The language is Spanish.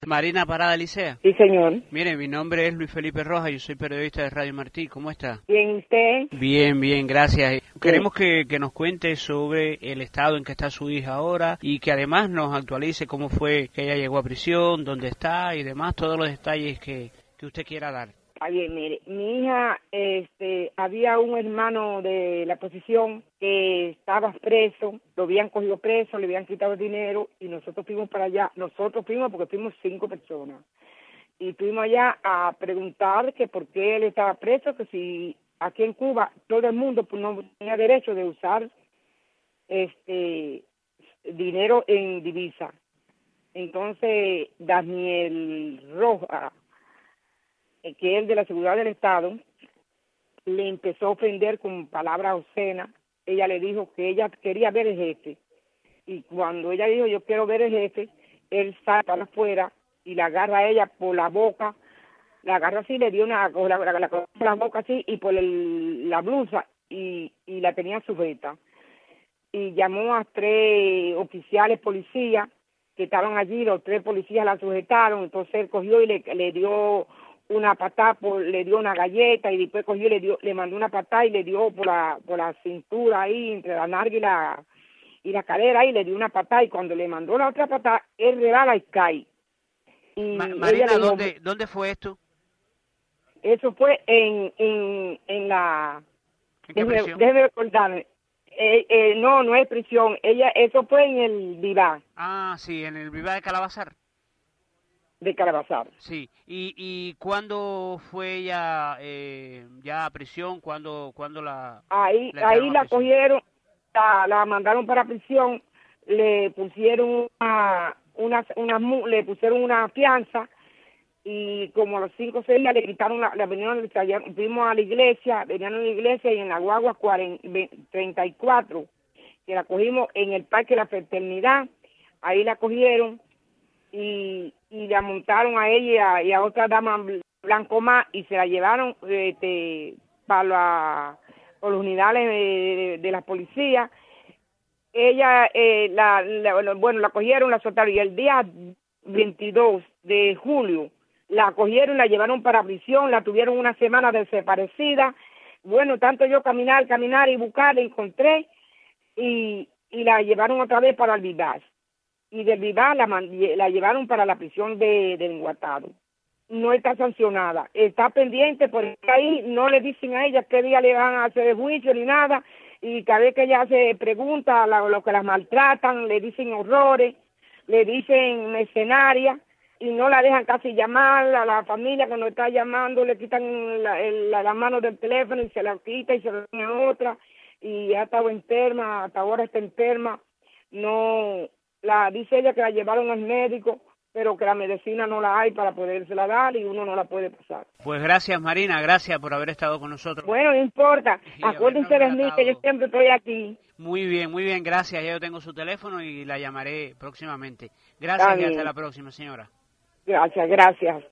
Marina Parada Licea. Sí, señor. Mire, mi nombre es Luis Felipe Rojas, yo soy periodista de Radio Martí. ¿Cómo está? Bien, ¿usted? Bien, gracias. Queremos que nos cuente sobre el estado en que está su hija ahora y que además nos actualice cómo fue que ella llegó a prisión, dónde está y demás, todos los detalles que usted quiera dar. Está bien, mire, mi hija, había un hermano de la oposición que estaba preso, lo habían cogido preso, le habían quitado el dinero y nosotros fuimos para allá. Nosotros fuimos porque fuimos 5 personas y fuimos allá a preguntar que por qué él estaba preso, que si aquí en Cuba todo el mundo pues, no tenía derecho de usar dinero en divisa. Entonces, Daniel Rojas, que es de la Seguridad del Estado, le empezó a ofender con palabras obscenas. Ella le dijo que ella quería ver el jefe. Y cuando ella dijo, yo quiero ver el jefe, él sale para afuera y la agarra a ella por la boca, la agarra así, le dio la boca así y por la blusa y la tenía sujeta. Y llamó a 3 oficiales policías que estaban allí, los 3 policías la sujetaron, entonces él cogió y le dio una patada, le dio una galleta y después cogió y le mandó una patada y le dio por la cintura ahí, entre la nalga y la cadera ahí, le dio una patada y cuando le mandó la otra patada, él rebala y cae. Y Marina, ¿dónde fue esto? Eso fue en la... ¿En qué prisión? Déjeme recordarme. No es prisión. Eso fue en el Vivá. Ah, sí, en el Vivá de Calabazar. De Calabazar. Sí, ¿y cuándo fue ella ya a prisión? ¿Cuándo la Ahí entregaron a la prisión? cogieron, la mandaron para prisión, le pusieron le pusieron una fianza y como a los 5 o 6 días le quitaron fuimos a la iglesia, venían a la iglesia y en la guagua 34, que la cogimos en el Parque de la Fraternidad, ahí la cogieron y la montaron a ella y a otra dama blanco más y se la llevaron para los unidades de la policía. Ella la cogieron, la soltaron y el día 22 de julio la cogieron, la llevaron para prisión, la tuvieron una semana desaparecida. Bueno, tanto yo caminar y buscar, la encontré y la llevaron otra vez para el Vivaz. Y del Vivaz la llevaron para la prisión de Enguatado. No está sancionada, está pendiente porque ahí no le dicen a ella qué día le van a hacer el juicio ni nada, y cada vez que ella se pregunta lo que las maltratan, le dicen horrores, le dicen mercenaria, y no la dejan casi llamar a la familia cuando está llamando, le quitan la mano del teléfono y se la quita y se la dan a otra, y ha estado enferma, hasta ahora está enferma, no... dice ella que la llevaron al médico, pero que la medicina no la hay para podérsela dar y uno no la puede pasar. Pues gracias, Marina, gracias por haber estado con nosotros. Bueno, no importa, acuérdense de mí que yo siempre estoy aquí. Muy bien, gracias, ya yo tengo su teléfono y la llamaré próximamente. Gracias y hasta la próxima, señora. Gracias.